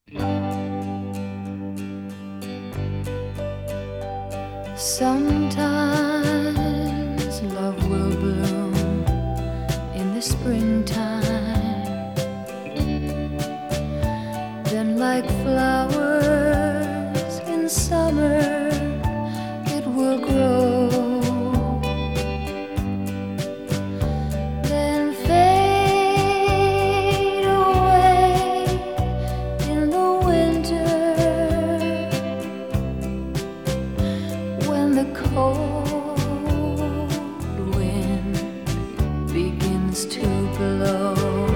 Sometimes love will bloom in the springtime, then like flowers in summer it will grow, then fade away in the winter when the cold wind begins to blow.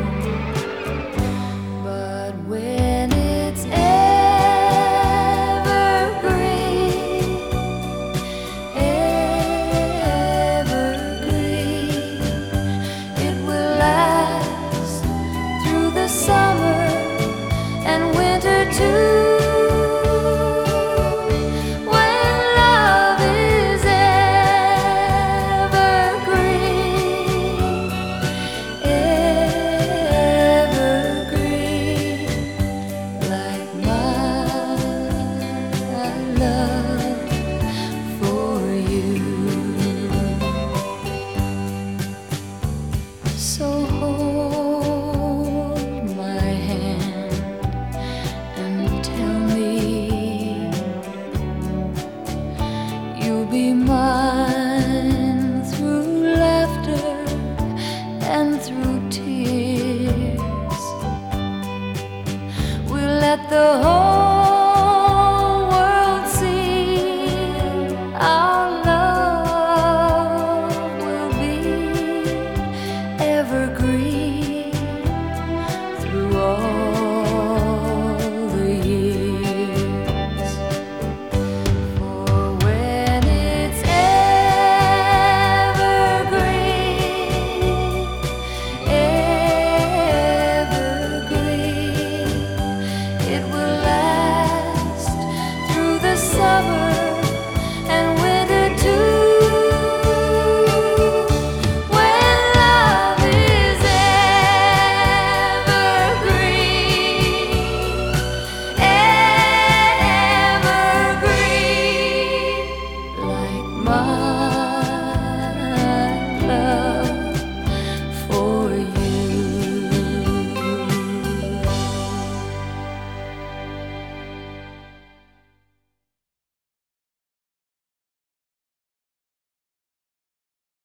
But when it's evergreen, evergreen, it will last through the summer and winter too. So hold my hand and tell me you'll be mine through laughter and through tears. We'll let the